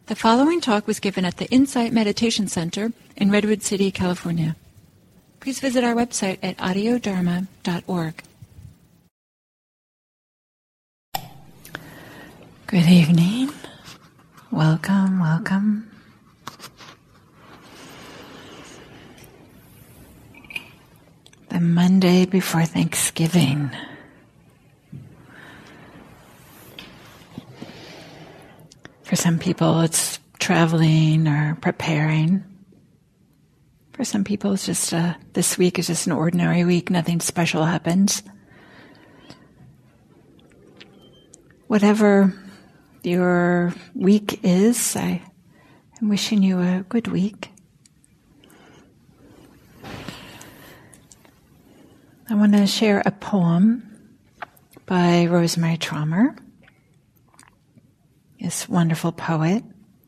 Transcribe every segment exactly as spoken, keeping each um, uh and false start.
The following talk was given at the Insight Meditation Center in Redwood City, California. Please visit our website at audio dharma dot org. Good evening. Welcome, welcome. The Monday before Thanksgiving. For some people, it's traveling or preparing. For some people, it's just uh, this week is just an ordinary week. Nothing special happens. Whatever your week is, I am wishing you a good week. I want to share a poem by Rosemary Traumer, this wonderful poet.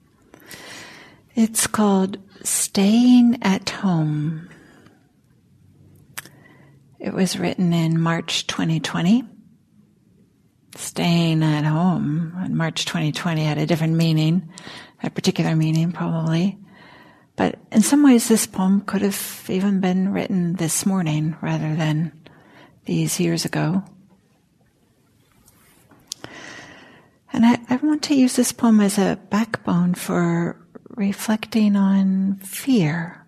It's called Staying at Home. It was written in March twenty twenty. Staying at home in March twenty twenty had a different meaning, a particular meaning probably. But in some ways this poem could have even been written this morning rather than these years ago. And I, I want to use this poem as a backbone for reflecting on fear.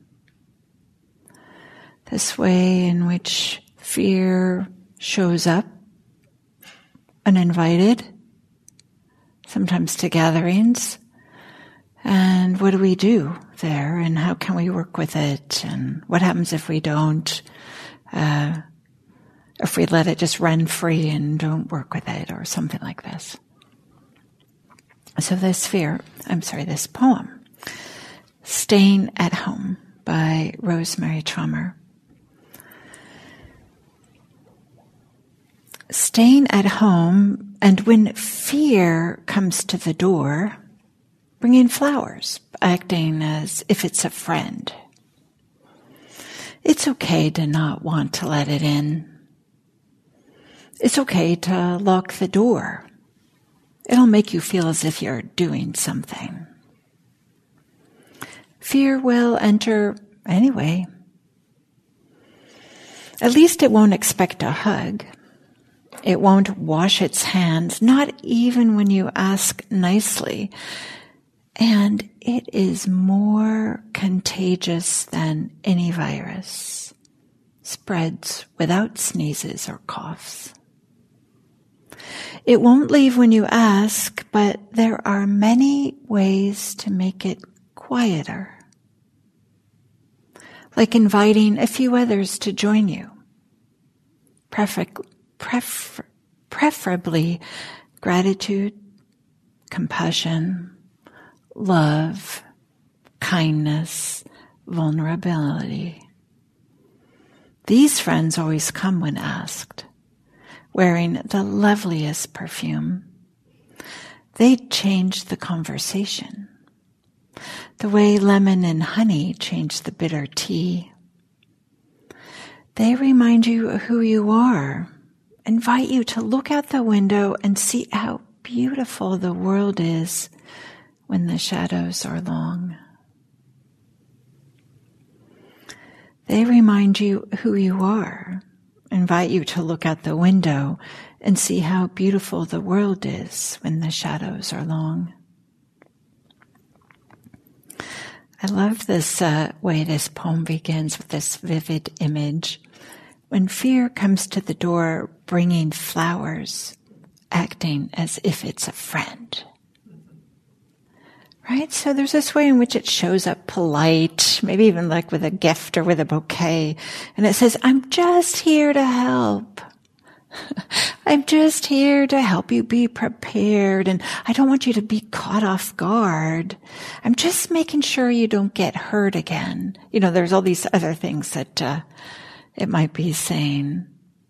This way in which fear shows up uninvited, sometimes to gatherings. And what do we do there? And how can we work with it? And what happens if we don't? Uh, if we let it just run free and don't work with it, or something like this. So this fear, I'm sorry, this poem, Staying at Home by Rosemary Traumer. Staying at home, and when fear comes to the door, bringing flowers, acting as if it's a friend. It's okay to not want to let it in. It's okay to lock the door. It'll make you feel as if you're doing something. Fear will enter anyway. At least it won't expect a hug. It won't wash its hands, not even when you ask nicely. And it is more contagious than any virus. Spreads without sneezes or coughs. It won't leave when you ask, but there are many ways to make it quieter. Like inviting a few others to join you. Prefer- prefer- preferably gratitude, compassion, love, kindness, vulnerability. These friends always come when asked, wearing the loveliest perfume. They change the conversation, the way lemon and honey change the bitter tea. They remind you who you are, invite you to look out the window and see how beautiful the world is when the shadows are long. They remind you who you are, invite you to look out the window and see how beautiful the world is when the shadows are long. I love this uh, way this poem begins with this vivid image. When fear comes to the door bringing flowers, acting as if it's a friend. Right? So there's this way in which it shows up polite, maybe even like with a gift or with a bouquet. And it says, I'm just here to help. I'm just here to help you be prepared. And I don't want you to be caught off guard. I'm just making sure you don't get hurt again. You know, there's all these other things that uh, it might be saying.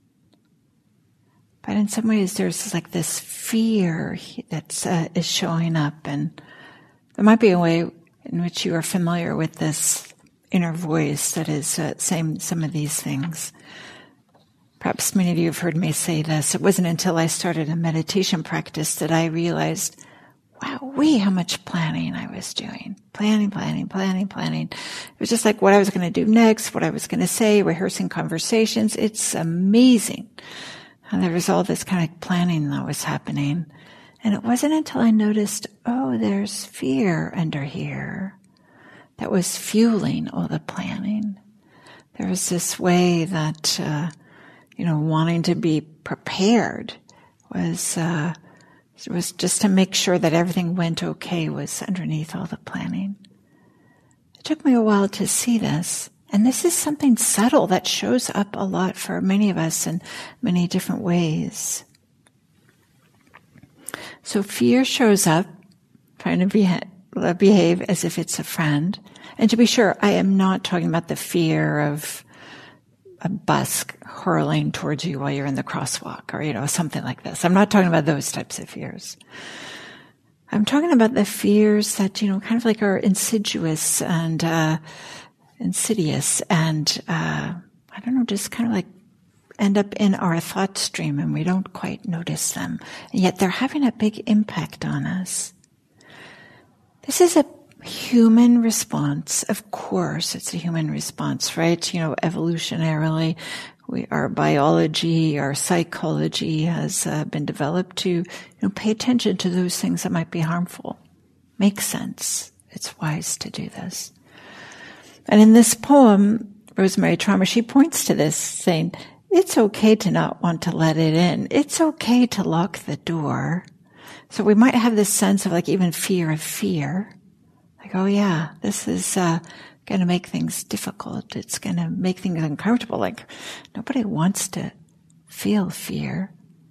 But in some ways, there's like this fear that's uh, is showing up, and there might be a way in which you are familiar with this inner voice that is uh, saying some of these things. Perhaps many of you have heard me say this. It wasn't until I started a meditation practice that I realized, wowee, how much planning I was doing. Planning, planning, planning, planning. It was just like what I was going to do next, what I was going to say, rehearsing conversations. It's amazing. And there was all this kind of planning that was happening. And it wasn't until I noticed, oh, there's fear under here that was fueling all the planning. There was this way that, uh, you know, wanting to be prepared was, uh, was just to make sure that everything went okay was underneath all the planning. It took me a while to see this. And this is something subtle that shows up a lot for many of us in many different ways. So fear shows up, trying to beha- behave as if it's a friend. And to be sure, I am not talking about the fear of a bus hurling towards you while you're in the crosswalk or, you know, something like this. I'm not talking about those types of fears. I'm talking about the fears that, you know, kind of like are insidious and uh, insidious and, uh, I don't know, just kind of like end up in our thought stream and we don't quite notice them. And yet they're having a big impact on us. This is a human response. Of course, it's a human response, right? You know, evolutionarily, we, our biology, our psychology has uh, been developed to, you know, pay attention to those things that might be harmful. Makes sense. It's wise to do this. And in this poem, Rosemary Traumer, she points to this, saying, it's okay to not want to let it in. It's okay to lock the door. So we might have this sense of like even fear of fear. Like, oh yeah, this is uh, going to make things difficult. It's going to make things uncomfortable. Like, nobody wants to feel fear.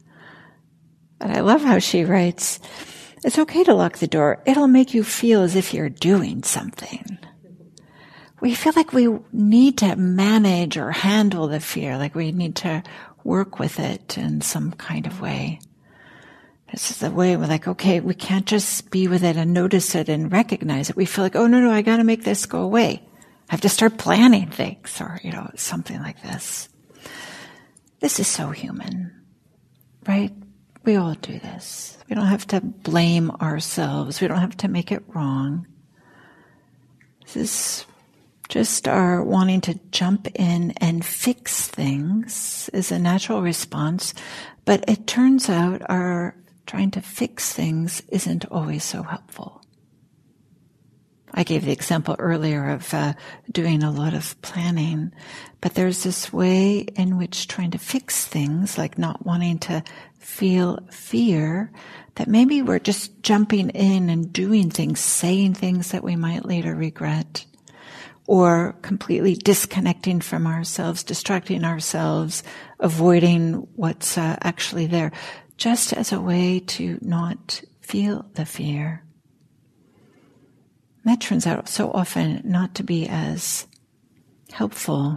But I love how she writes, it's okay to lock the door. It'll make you feel as if you're doing something. We feel like we need to manage or handle the fear, like we need to work with it in some kind of way. This is the way we're like, okay, we can't just be with it and notice it and recognize it. We feel like, oh, no, no, I got to make this go away. I have to start planning things or, you know, something like this. This is so human, right? We all do this. We don't have to blame ourselves. We don't have to make it wrong. This is just our wanting to jump in and fix things is a natural response, but it turns out our trying to fix things isn't always so helpful. I gave the example earlier of uh, doing a lot of planning, but there's this way in which trying to fix things, like not wanting to feel fear, that maybe we're just jumping in and doing things, saying things that we might later regret, or completely disconnecting from ourselves, distracting ourselves, avoiding what's uh, actually there, just as a way to not feel the fear. That turns out so often not to be as helpful.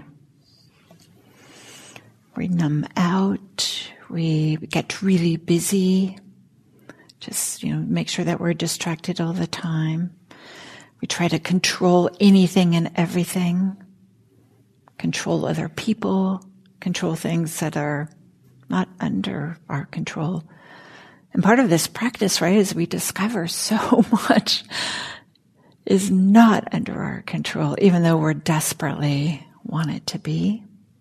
We numb out, we get really busy, just, you know, make sure that we're distracted all the time. We try to control anything and everything, control other people, control things that are not under our control. And part of this practice, right, is we discover so much is not under our control, even though we're desperately want it to be.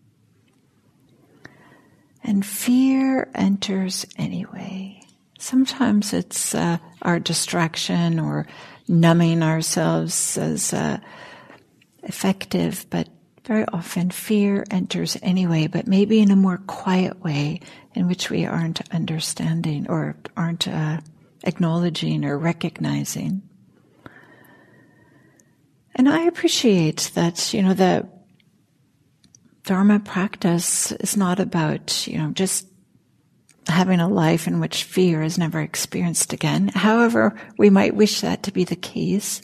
And fear enters anyway. Sometimes it's uh, our distraction or numbing ourselves as uh, effective, but very often fear enters anyway, but maybe in a more quiet way in which we aren't understanding or aren't uh, acknowledging or recognizing. And I appreciate that, you know, the Dharma practice is not about, you know, just having a life in which fear is never experienced again. However, we might wish that to be the case.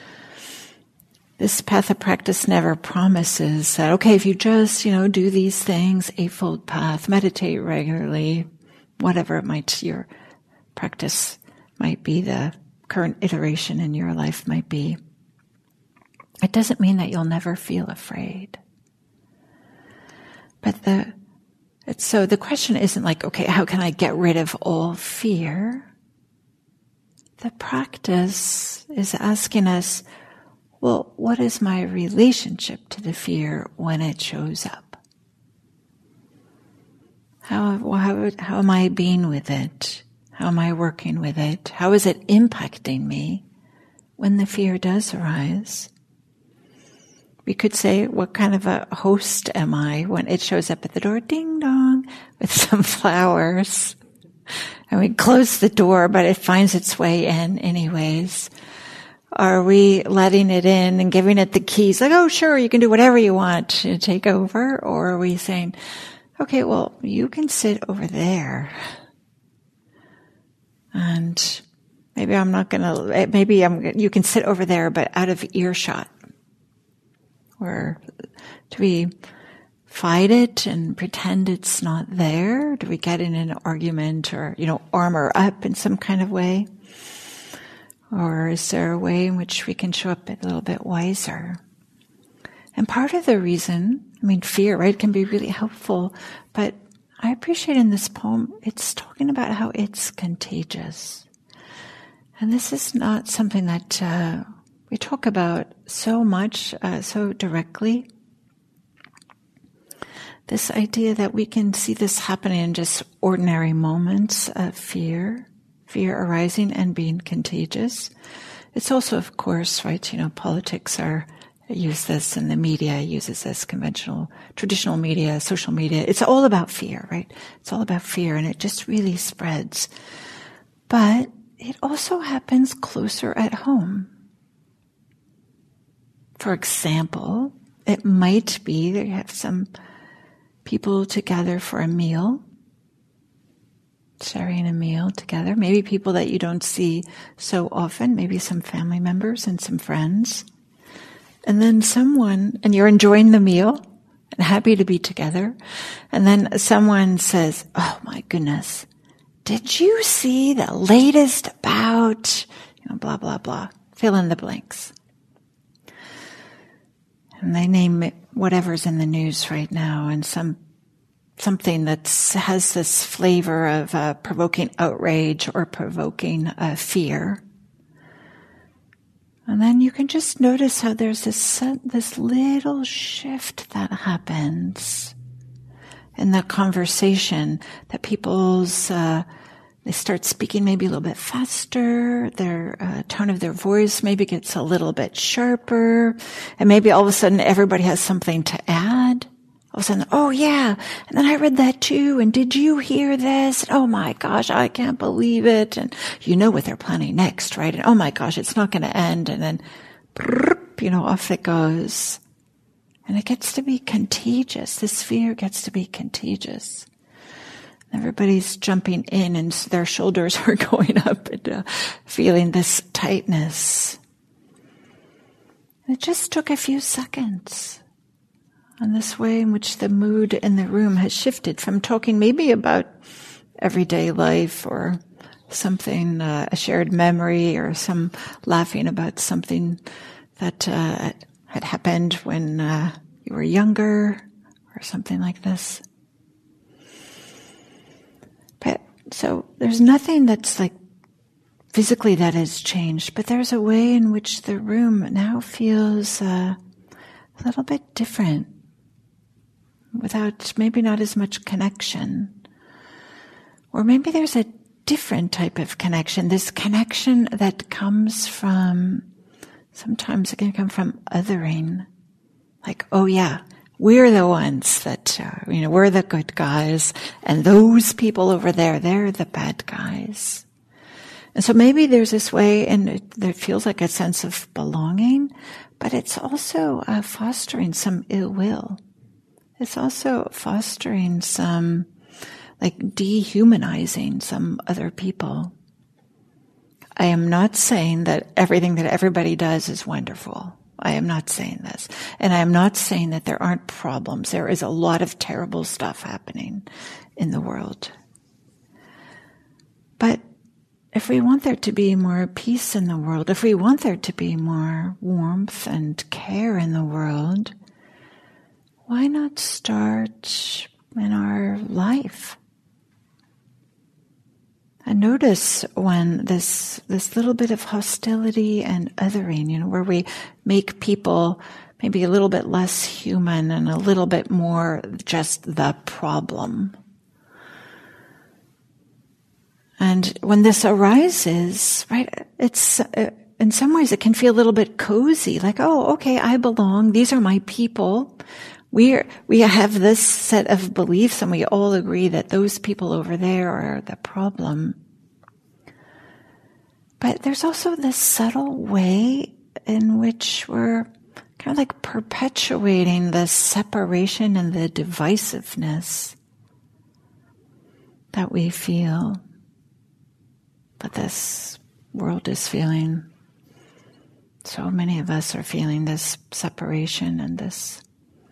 This path of practice never promises that, okay, if you just, you know, do these things, Eightfold Path, meditate regularly, whatever it might, your practice might be, the current iteration in your life might be. It doesn't mean that you'll never feel afraid. But the it's, so the question isn't like, okay, how can I get rid of all fear? the practice is asking us, well, what is my relationship to the fear when it shows up? How, how, how am I being with it? How am I working with it? How is it impacting me when the fear does arise? We could say, what kind of a host am I when it shows up at the door, ding dong, with some flowers? And we close the door, but it finds its way in anyways. Are we letting it in and giving it the keys? Like, oh, sure, you can do whatever you want to take over. Or are we saying, okay, well, you can sit over there. And maybe I'm not going to, maybe I'm, you can sit over there, but out of earshot. Or do we fight it and pretend it's not there? Do we get in an argument or, you know, armor up in some kind of way? Or is there a way in which we can show up a little bit wiser? And part of the reason, I mean, fear, right, can be really helpful, but I appreciate in this poem, it's talking about how it's contagious. And this is not something that uh, we talk about so much, uh, so directly. This idea that we can see this happening in just ordinary moments of fear, fear arising and being contagious. It's also, of course, right, you know, politics are use this and the media uses this, conventional, traditional media, social media. It's all about fear, right? It's all about fear and it just really spreads. But it also happens closer at home. For example, it might be that you have some people together for a meal, sharing a meal together, maybe people that you don't see so often, maybe some family members and some friends. And then someone, and you're enjoying the meal and happy to be together, and then someone says, oh my goodness, did you see the latest about, you know, blah, blah, blah, fill in the blanks. And they name it whatever's in the news right now, and some something that has this flavor of uh, provoking outrage or provoking uh, fear. And then you can just notice how there's this this little shift that happens in the conversation, that people's uh, they start speaking maybe a little bit faster, their uh, tone of their voice maybe gets a little bit sharper, and maybe all of a sudden everybody has something to add. All of a sudden, oh yeah, and then I read that too, and did you hear this? Oh my gosh, I can't believe it. And you know what they're planning next, right? And oh my gosh, it's not going to end. And then, you know, off it goes. And it gets to be contagious. This fear gets to be contagious. Everybody's jumping in and their shoulders are going up and uh, feeling this tightness. It just took a few seconds. And this way in which the mood in the room has shifted from talking maybe about everyday life or something, uh, a shared memory, or some laughing about something that uh, had happened when uh, you were younger or something like this. But so there's nothing that's like physically that has changed, but there's a way in which the room now feels uh, a little bit different, without maybe not as much connection. Or maybe there's a different type of connection, this connection that comes from, sometimes it can come from othering. Like, oh yeah, we're the ones that, uh, you know, we're the good guys, and those people over there, they're the bad guys. And so maybe there's this way, and it, there feels like a sense of belonging, but it's also uh, fostering some ill will. It's also fostering some, like, dehumanizing some other people. I am not saying that everything that everybody does is wonderful. I am not saying this. And I am not saying that there aren't problems. There is a lot of terrible stuff happening in the world. But if we want there to be more peace in the world, if we want there to be more warmth and care in the world, why not start in our life? And notice when this this little bit of hostility and othering, you know, where we make people maybe a little bit less human and a little bit more just the problem. And when this arises, right, it's, uh, in some ways it can feel a little bit cozy, like, oh, okay, I belong. These are my people. We're, we have this set of beliefs and we all agree that those people over there are the problem. But there's also this subtle way in which we're kind of like perpetuating the separation and the divisiveness that we feel, that this world is feeling. So many of us are feeling this separation and this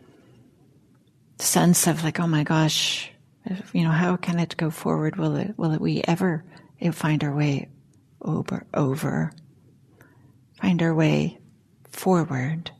sense of like, oh my gosh, you know, how can it go forward? Will it, will it, we ever find our way over, over, find our way forward?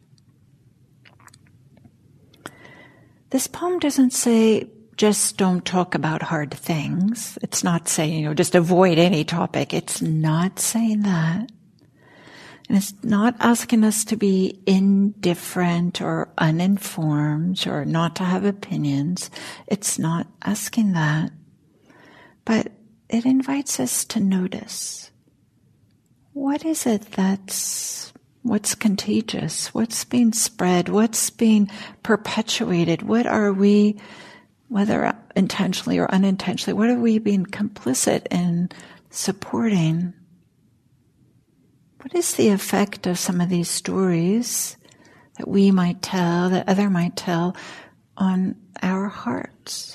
This poem doesn't say, just don't talk about hard things. It's not saying, you know, just avoid any topic. It's not saying that. And it's not asking us to be indifferent or uninformed or not to have opinions. It's not asking that. But it invites us to notice. What is it that's, what's contagious? What's being spread? What's being perpetuated? What are we, whether intentionally or unintentionally, what are we being complicit in supporting? What is the effect of some of these stories that we might tell, that other might tell, on our hearts?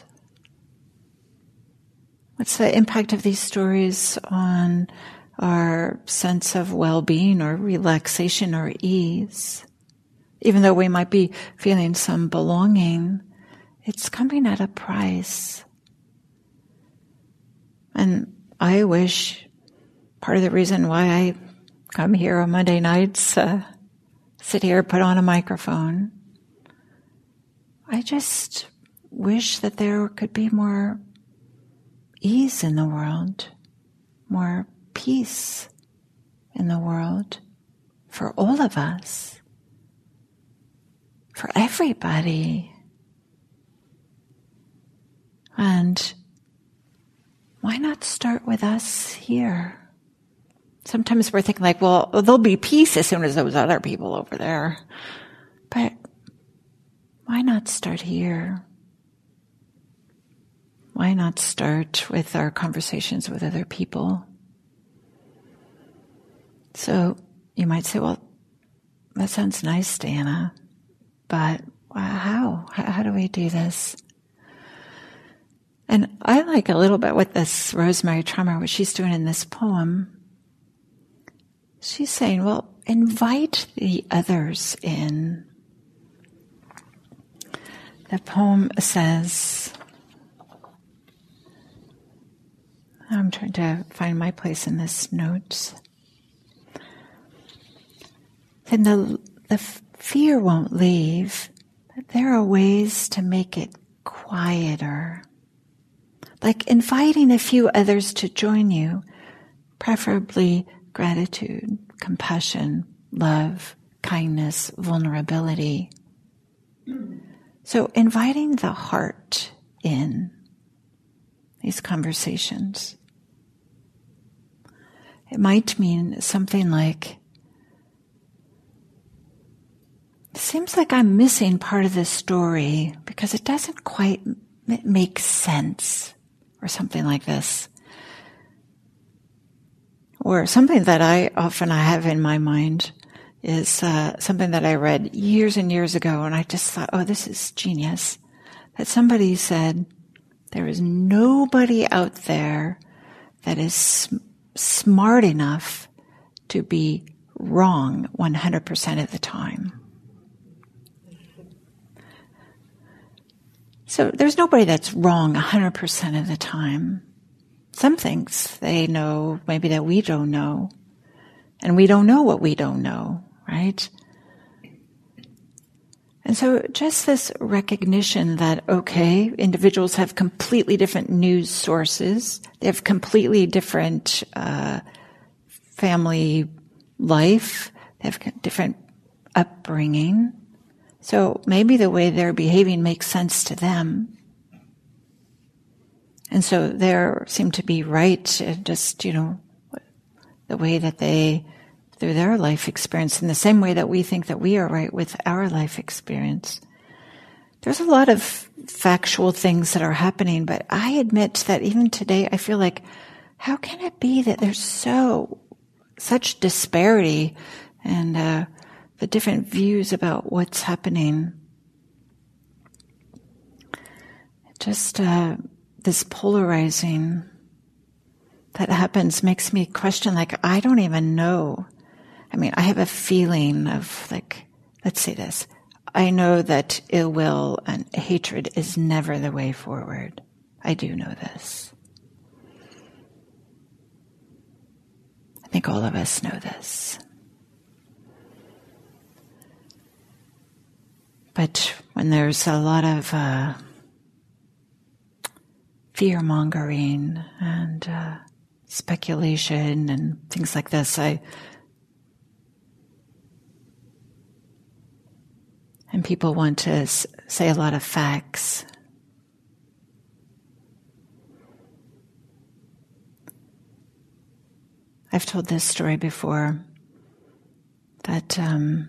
What's the impact of these stories on our sense of well-being or relaxation or ease? Even though we might be feeling some belonging, it's coming at a price. And I wish part of the reason why I come here on Monday nights, uh, sit here, put on a microphone, I just wish that there could be more ease in the world, more peace in the world for all of us, for everybody. And why not start with us here? Sometimes we're thinking like, well, there'll be peace as soon as those other people over there. But why not start here? Why not start with our conversations with other people? So you might say, well, that sounds nice, Diana, but how? How do we do this? And I like a little bit what this Rosemary Trummer, what she's doing in this poem. She's saying, well, invite the others in. The poem says, I'm trying to find my place in this notes. Then the, the fear won't leave, but there are ways to make it quieter. Like inviting a few others to join you, preferably gratitude, compassion, love, kindness, vulnerability. So inviting the heart in these conversations. It might mean something like, it seems like I'm missing part of this story because it doesn't quite make sense, or something like this. Or something that I often I have in my mind is uh, something that I read years and years ago, and I just thought, oh, this is genius. That somebody said, there is nobody out there that is sm- smart enough to be wrong one hundred percent of the time. So there's nobody that's wrong one hundred percent of the time. Some things they know maybe that we don't know. And we don't know what we don't know, right? And so just this recognition that, okay, individuals have completely different news sources. They have completely different uh, family life. They have different upbringing. So maybe the way they're behaving makes sense to them. And so they seem to be right, just, you know, the way that they, through their life experience, in the same way that we think that we are right with our life experience. There's a lot of factual things that are happening, but I admit that even today I feel like, how can it be that there's so, such disparity and uh, the different views about what's happening? Just uh, this polarizing that happens makes me question, like, I don't even know. I mean, I have a feeling of, like, let's say this. I know that ill will and hatred is never the way forward. I do know this. I think all of us know this. But when there's a lot of uh, fear-mongering and uh, speculation and things like this, I and people want to s- say a lot of facts. I've told this story before, that, um,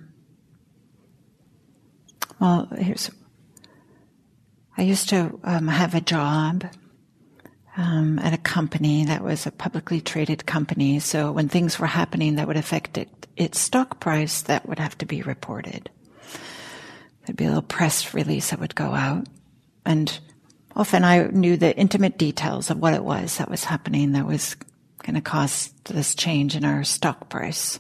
well, here's, I used to um, have a job um, at a company that was a publicly traded company, so when things were happening that would affect it, its stock price, that would have to be reported. There'd be a little press release that would go out, and often I knew the intimate details of what it was that was happening that was going to cause this change in our stock price.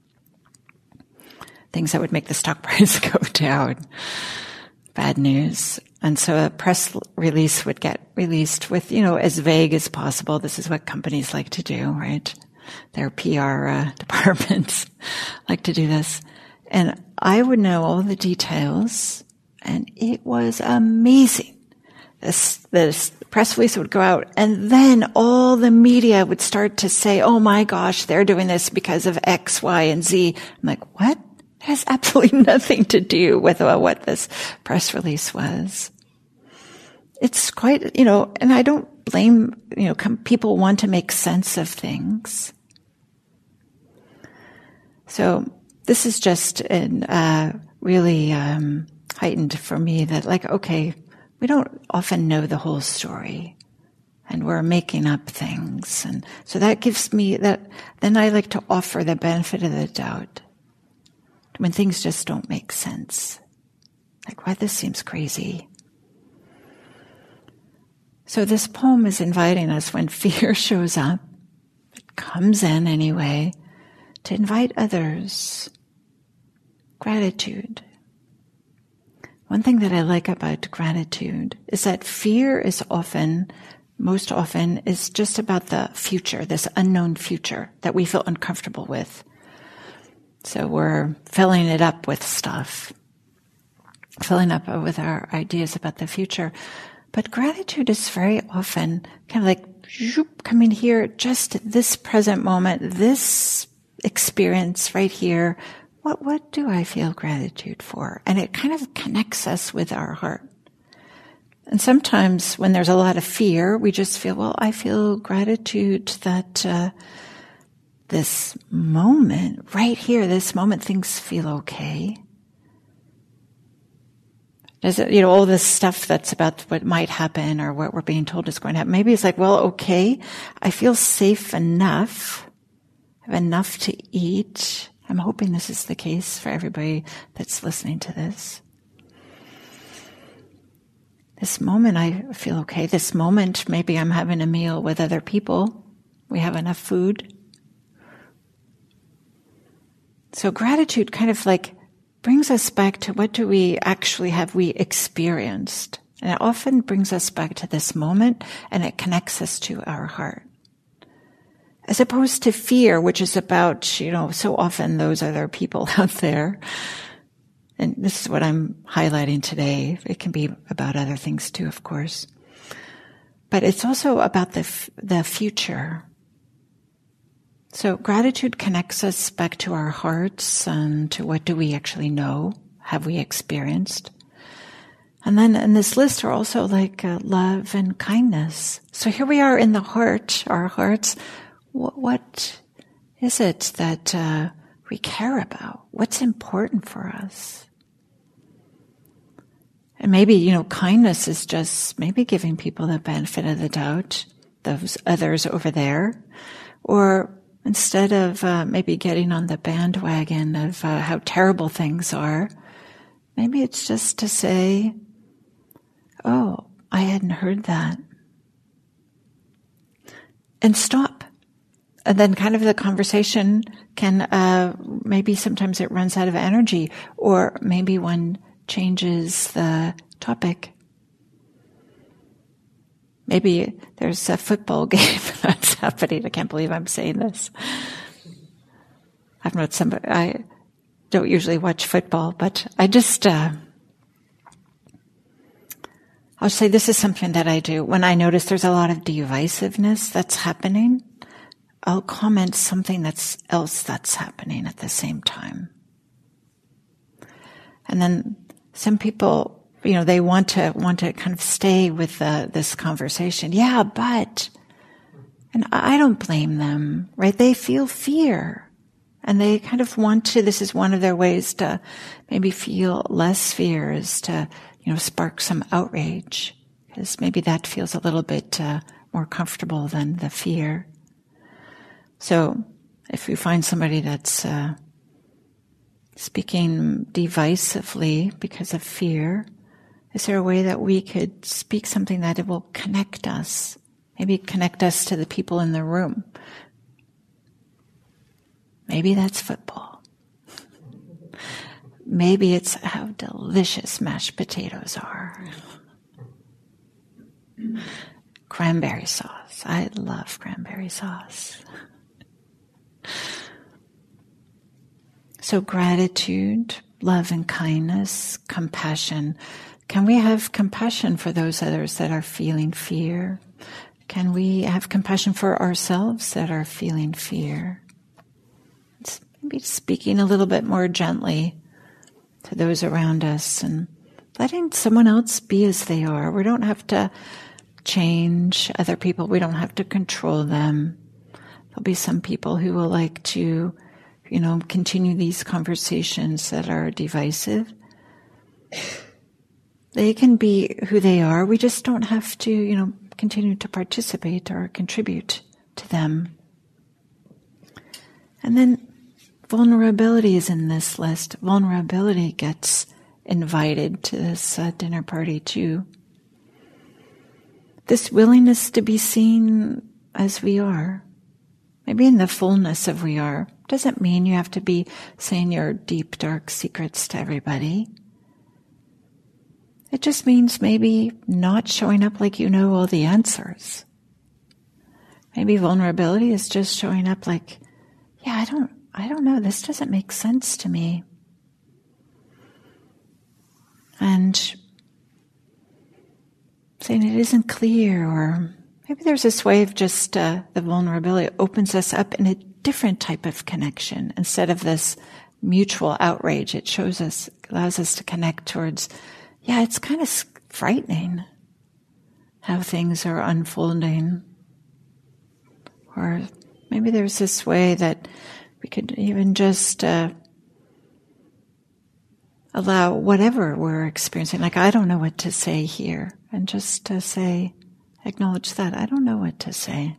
Things that would make the stock price go down. Bad news. And so a press release would get released with, you know, as vague as possible. This is what companies like to do, right? Their P R uh, departments like to do this. And I would know all the details, and it was amazing. This, this press release would go out, and then all the media would start to say, oh my gosh, they're doing this because of X, Y, and Z. I'm like, what? It has absolutely nothing to do with uh, what this press release was. It's quite, you know, and I don't blame, you know, com- people want to make sense of things. So this is just an, uh, really um, heightened for me that, like, okay, we don't often know the whole story, and we're making up things. And so that gives me that, then I like to offer the benefit of the doubt when things just don't make sense. Like, why, this seems crazy. So this poem is inviting us, when fear shows up, it comes in anyway, to invite others. Gratitude. One thing that I like about gratitude is that fear is often, most often, is just about the future, this unknown future that we feel uncomfortable with. So we're filling it up with stuff, filling up with our ideas about the future. But gratitude is very often kind of like zoop, coming here, just at this present moment, this experience right here. What, what do I feel gratitude for? And it kind of connects us with our heart. And sometimes when there's a lot of fear, we just feel, well, I feel gratitude that uh, this moment, right here, this moment, things feel okay. Does it, you know, all this stuff that's about what might happen or what we're being told is going to happen. Maybe it's like, well, okay, I feel safe enough. I have enough to eat. I'm hoping this is the case for everybody that's listening to this. This moment, I feel okay. This moment, maybe I'm having a meal with other people. We have enough food. So gratitude kind of like brings us back to what do we actually have we experienced. And it often brings us back to this moment, and it connects us to our heart. As opposed to fear, which is about, you know, so often those other people out there. and this is what I'm highlighting today. It can be about other things too, of course. But it's also about the f- the future. So gratitude connects us back to our hearts and to what do we actually know, have we experienced. And then in this list are also like uh, love and kindness. So here we are in the heart, our hearts. What, what is it that uh, we care about? What's important for us? And maybe, you know, kindness is just maybe giving people the benefit of the doubt, those others over there. Or instead of uh, maybe getting on the bandwagon of uh, how terrible things are, maybe it's just to say, oh, I hadn't heard that. And stop. And then kind of the conversation can, uh, maybe sometimes it runs out of energy, or maybe one changes the topic. Maybe there's a football game that's happening. I can't believe I'm saying this. I've not somebody, I don't usually watch football, but I just, uh, I'll say this is something that I do. When I notice there's a lot of divisiveness that's happening, I'll comment something that's else that's happening at the same time. And then some people, you know, they want to want to kind of stay with uh, this conversation. Yeah, but, and I don't blame them, right? They feel fear, and they kind of want to. This is one of their ways to maybe feel less fear, is to, you know, spark some outrage, because maybe that feels a little bit uh, more comfortable than the fear. So, if you find somebody that's uh, speaking divisively because of fear, is there a way that we could speak something that it will connect us? Maybe connect us to the people in the room. Maybe that's football. Maybe it's how delicious mashed potatoes are. Cranberry sauce. I love cranberry sauce. So gratitude, love and kindness, compassion. Can we have compassion for those others that are feeling fear? Can we have compassion for ourselves that are feeling fear? It's maybe speaking a little bit more gently to those around us and letting someone else be as they are. We don't have to change other people. We don't have to control them. There'll be some people who will like to, you know, continue these conversations that are divisive. They can be who they are. We just don't have to, you know, continue to participate or contribute to them. And then vulnerability is in this list. Vulnerability gets invited to this uh, dinner party too. This willingness to be seen as we are. Maybe in the fullness of we are. Doesn't mean you have to be saying your deep, dark secrets to everybody. It just means maybe not showing up like you know all the answers. Maybe vulnerability is just showing up like, yeah, I don't, I don't know, this doesn't make sense to me. And saying it isn't clear, or maybe there's this way of just uh, the vulnerability opens us up in a different type of connection. Instead of this mutual outrage, it shows us, allows us to connect towards, yeah, it's kind of frightening how things are unfolding. Or maybe there's this way that we could even just uh, allow whatever we're experiencing. Like, I don't know what to say here. And just to say, acknowledge that. I don't know what to say.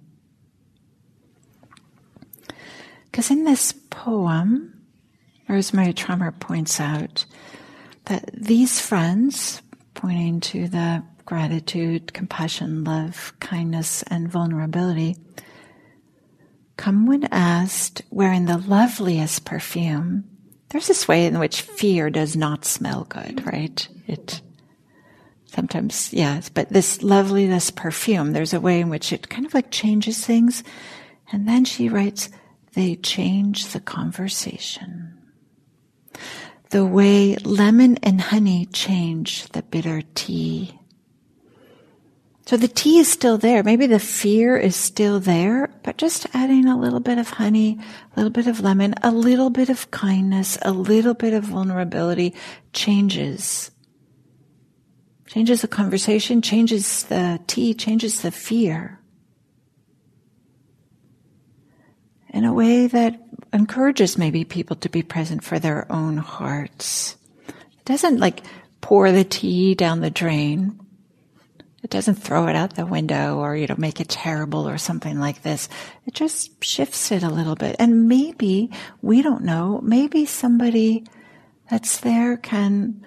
Because in this poem, Rosemary Trummer points out that these friends, pointing to the gratitude, compassion, love, kindness, and vulnerability, come when asked wearing the loveliest perfume. There's this way in which fear does not smell good, right? It sometimes, yes, but this loveliness perfume, there's a way in which it kind of like changes things. And then she writes, they change the conversation. the way lemon and honey change the bitter tea. So the tea is still there. Maybe the fear is still there, but just adding a little bit of honey, a little bit of lemon, a little bit of kindness, a little bit of vulnerability changes. Changes the conversation, changes the tea, changes the fear. In a way that encourages maybe people to be present for their own hearts. It doesn't like pour the tea down the drain. It doesn't throw it out the window or, you know, make it terrible or something like this. It just shifts it a little bit. And maybe, we don't know, maybe somebody that's there can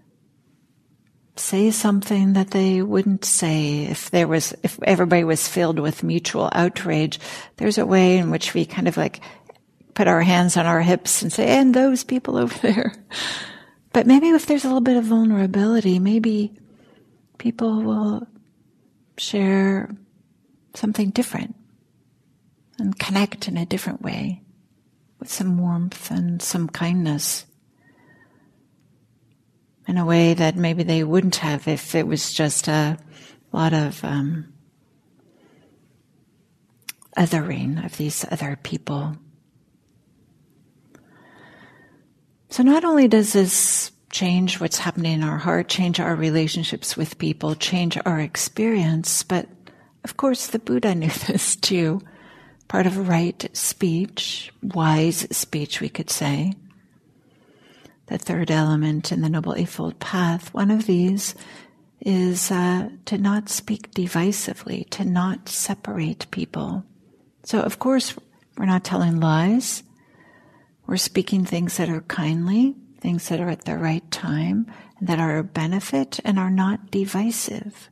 say something that they wouldn't say if there was, if everybody was filled with mutual outrage. There's a way in which we kind of like put our hands on our hips and say, and those people over there. But maybe if there's a little bit of vulnerability, maybe people will share something different and connect in a different way with some warmth and some kindness in a way that maybe they wouldn't have if it was just a lot of um, othering of these other people. So not only does this change what's happening in our heart, change our relationships with people, change our experience, but of course the Buddha knew this too. Part of right speech, wise speech we could say. The third element in the Noble Eightfold Path, one of these is uh, to not speak divisively, to not separate people. So of course we're not telling lies. We're speaking things that are kindly, things that are at the right time, and that are a benefit and are not divisive.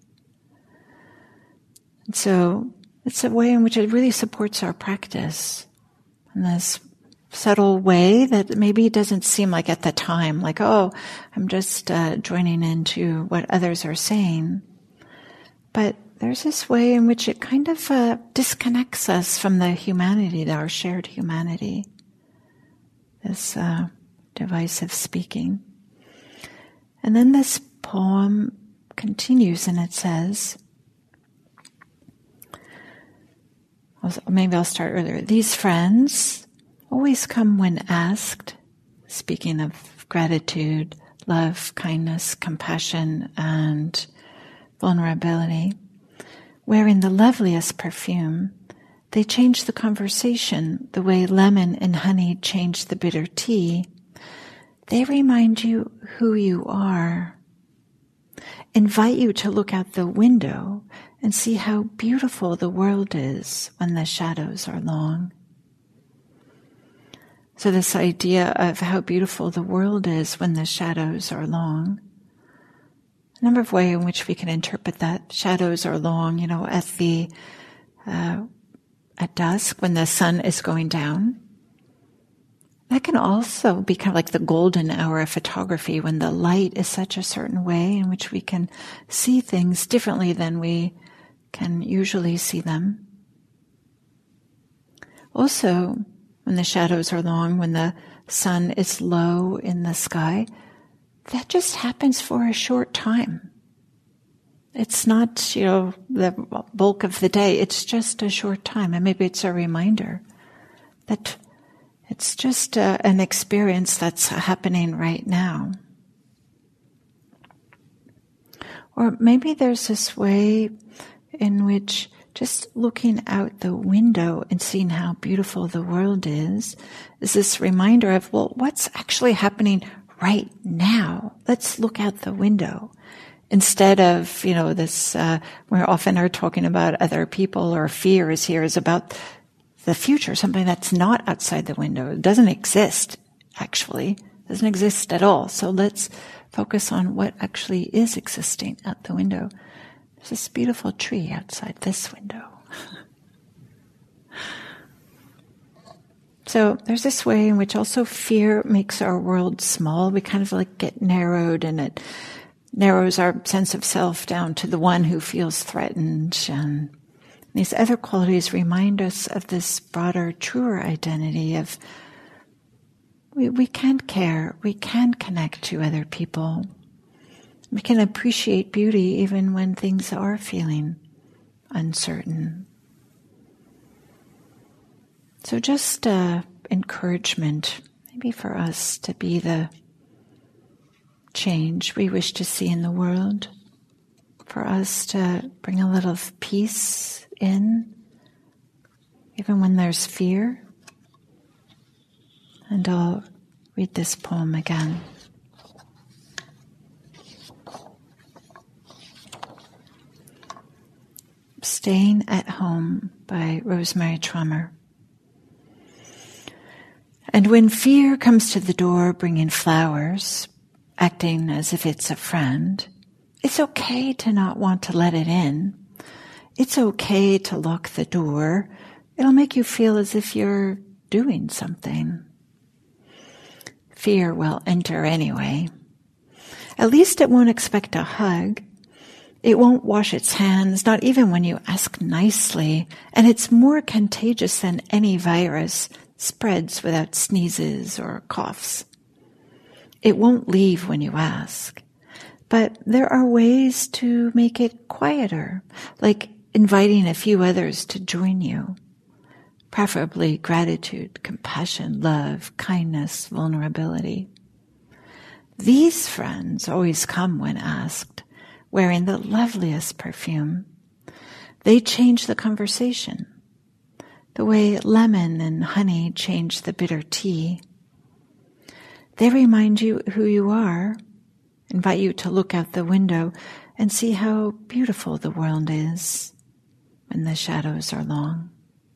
And so it's a way in which it really supports our practice in this subtle way that maybe it doesn't seem like at the time, like, oh, I'm just uh, joining into what others are saying. But there's this way in which it kind of uh, disconnects us from the humanity, our shared humanity. This uh, divisive speaking. And then this poem continues and it says, maybe I'll start earlier. These friends always come when asked, speaking of gratitude, love, kindness, compassion, and vulnerability. Wearing the loveliest perfume, they change the conversation the way lemon and honey change the bitter tea. They remind you who you are, invite you to look out the window and see how beautiful the world is when the shadows are long. So this idea of how beautiful the world is when the shadows are long. A number of ways in which we can interpret that. Shadows are long, you know, at the uh, at dusk when the sun is going down. That can also be kind of like the golden hour of photography when the light is such a certain way in which we can see things differently than we can usually see them. Also, when the shadows are long, when the sun is low in the sky, that just happens for a short time. It's not, you know, the bulk of the day. It's just a short time. And maybe it's a reminder that it's just uh, an experience that's happening right now. Or maybe there's this way in which just looking out the window and seeing how beautiful the world is, is this reminder of, well, what's actually happening right now? Let's look out the window. Instead of, you know, this, uh, we often are talking about other people, or fear is here is about the future, something that's not outside the window. It doesn't exist, actually. It doesn't exist at all. So let's focus on what actually is existing out the window. There's this beautiful tree outside this window. So there's this way in which also fear makes our world small. We kind of like get narrowed, and it narrows our sense of self down to the one who feels threatened. And these other qualities remind us of this broader, truer identity of we, we can care, we can connect to other people. We can appreciate beauty even when things are feeling uncertain. So just uh, encouragement, maybe for us to be the change we wish to see in the world, for us to bring a little peace in, even when there's fear. And I'll read this poem again. Staying at Home by Rosemary Trommer. And when fear comes to the door bringing flowers, acting as if it's a friend, it's okay to not want to let it in. It's okay to lock the door. It'll make you feel as if you're doing something. Fear will enter anyway. At least it won't expect a hug. It won't wash its hands, not even when you ask nicely, and it's more contagious than any virus, spreads without sneezes or coughs. It won't leave when you ask. But there are ways to make it quieter, like inviting a few others to join you. Preferably gratitude, compassion, love, kindness, vulnerability. These friends always come when asked, wearing the loveliest perfume. They change the conversation, the way lemon and honey change the bitter tea. They remind you who you are, invite you to look out the window and see how beautiful the world is when the shadows are long.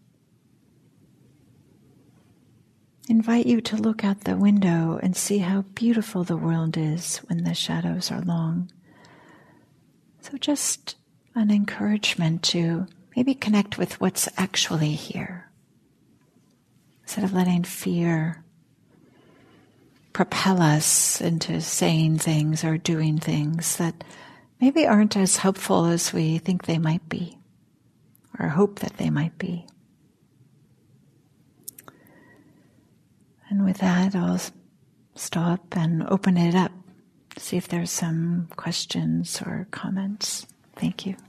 Invite you to look out the window and see how beautiful the world is when the shadows are long. So just an encouragement to maybe connect with what's actually here, instead of letting fear propel us into saying things or doing things that maybe aren't as helpful as we think they might be, or hope that they might be. And with that, I'll stop and open it up, see if there's some questions or comments. Thank you.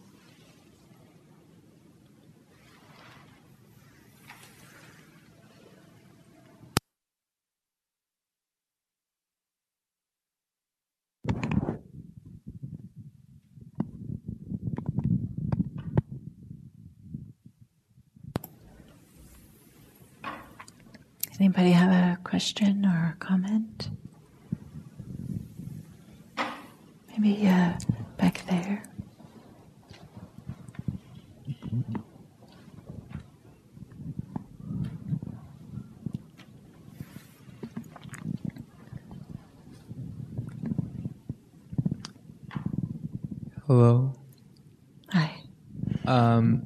Anybody have a question or a comment? Maybe uh, back there. Hello. Hi. Um,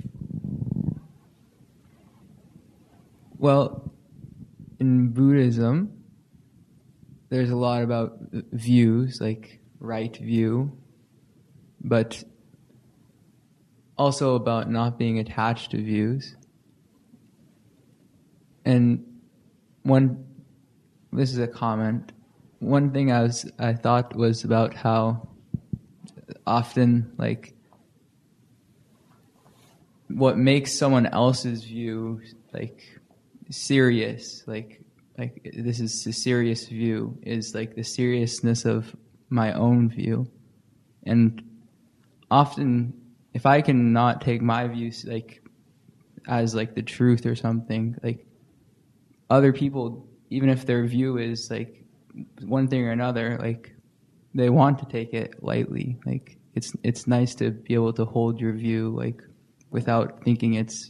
well, in Buddhism, there's a lot about views, like right view, but also about not being attached to views. And one, this is a comment, one thing I was, I thought was about how often, like, what makes someone else's view, like, serious, like, like this is a serious view, is like the seriousness of my own view. And often, if I can not take my views, like, as, like, the truth or something, like, other people, even if their view is, like, one thing or another, like, they want to take it lightly. Like, it's it's nice to be able to hold your view, like, without thinking it's,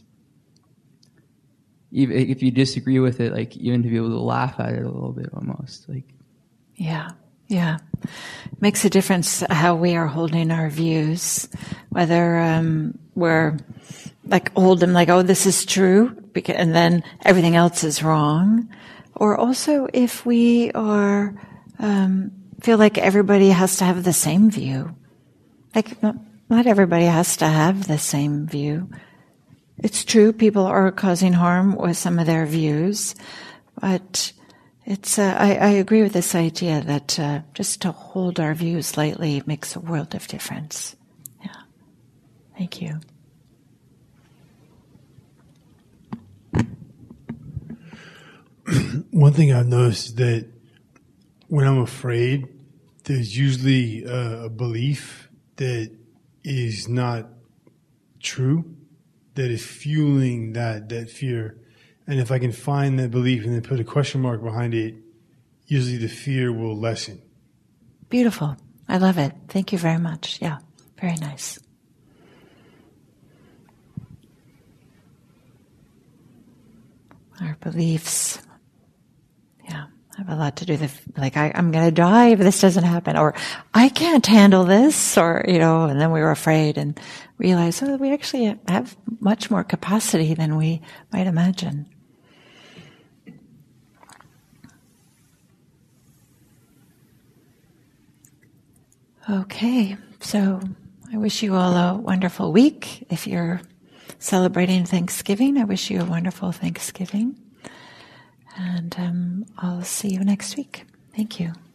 even if you disagree with it, like, even to be able to laugh at it a little bit almost. Like, Yeah, yeah. Makes a difference how we are holding our views, whether um, we're like hold them like, oh, this is true, because, and then everything else is wrong, or also if we are um, feel like everybody has to have the same view. Like, not, not everybody has to have the same view. It's true, people are causing harm with some of their views, but It's, uh, I, I agree with this idea that uh, just to hold our views lightly makes a world of difference. Yeah. Thank you. One thing I've noticed is that when I'm afraid, there's usually a, a belief that is not true, that is fueling that that fear. And if I can find that belief and then put a question mark behind it, usually the fear will lessen. Beautiful. I love it. Thank you very much. Yeah, very nice. Our beliefs, yeah, have a lot to do with, like, I, I'm going to die if this doesn't happen, or I can't handle this, or, you know, and then we were afraid and realized, oh, we actually have much more capacity than we might imagine. Okay, so I wish you all a wonderful week. If you're celebrating Thanksgiving, I wish you a wonderful Thanksgiving. And um, I'll see you next week. Thank you.